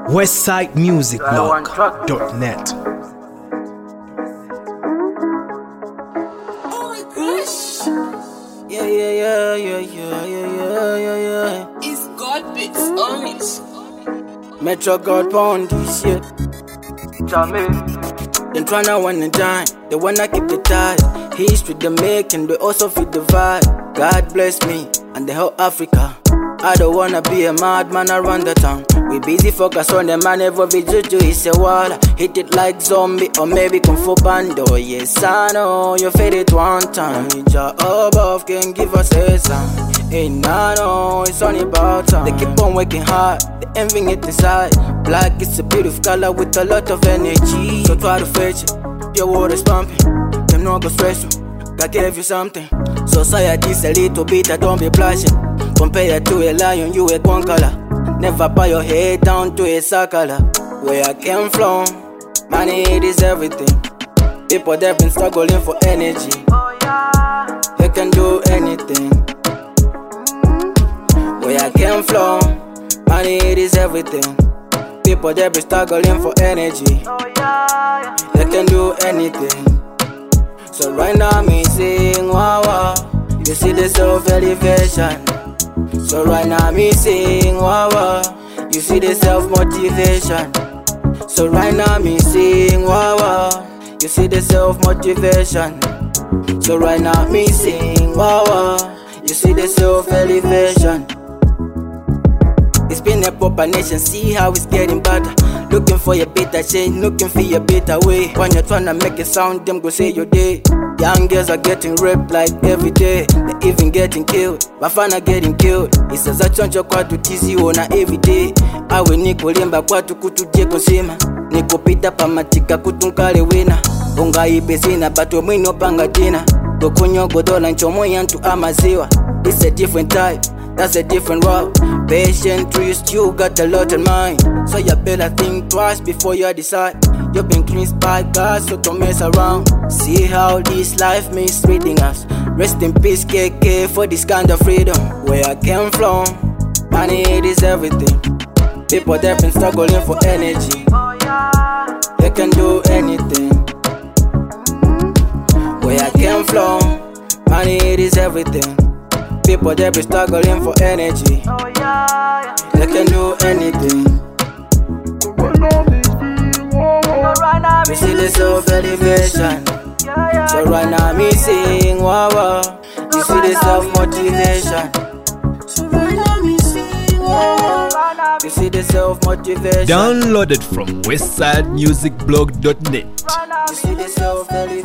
westsidemusicblog.net. Yeah. It's God bits on it. Metro God pound this shit. Them tryna win and dine, they wanna keep the tie. History they making, they also feed the vibe. God bless me and the whole Africa. I don't wanna be a madman around the town. We busy focus on the man, every juju is a wall. Hit it like zombie or maybe kung fu bando. Yes, I know you fed it one time. Jah above can give us a sign. Ain't I know it's only about time. They keep on working hard, they envying it inside. Black is a beautiful color with a lot of energy. So try to fetch it, your water's pumping. Them no go stress you, God gave you something. Society's a little bit, don't be blushing. Compared to a lion, you a one color. Never bow your head down to a circle. Where I came from, money it is everything. People they've been struggling for energy. They can do anything. Where I came from, money it is everything. People they've been struggling for energy. They can do anything. So right now me sing wow wow. You see the self-elevation. So right now me sing wow wow. You see the self-motivation. So right now me sing wow wow. You see the self-motivation. So right now me sing wow wow. You see the self-elevation. It's been a proper nation, see how it's getting better. Looking for a better change, looking for a better way. When you're trying to make it sound, them go say you're dead. Young girls are getting raped like every day. They even getting killed, Bafana getting killed. It's a choncho kwa tutizi ona every day. Awe niko limba kwa tukutuje kusema. Niko pita pamatika kutunkale wina. Unga ipesina bato mwino panga jina. Gokunyo godola nchomo yantu amaziwa. It's a different type, that's a different route. Patient twist, you got a lot in mind. So you better think twice before you decide. You've been cleansed by God, so don't mess around. See how this life mistreating us. Rest in peace, KK, for this kind of freedom. Where I came from, money it is everything. People they've been struggling for energy. They can do anything. Where I came from, money it is everything. People they've been struggling for energy. They can do anything. We see the self-elevation. So right now me sing wow wow. You see the self-motivation. So right now me sing wow wow. You see the self-motivation. Downloaded from westsidemusicblog.net. You see the self-elevation.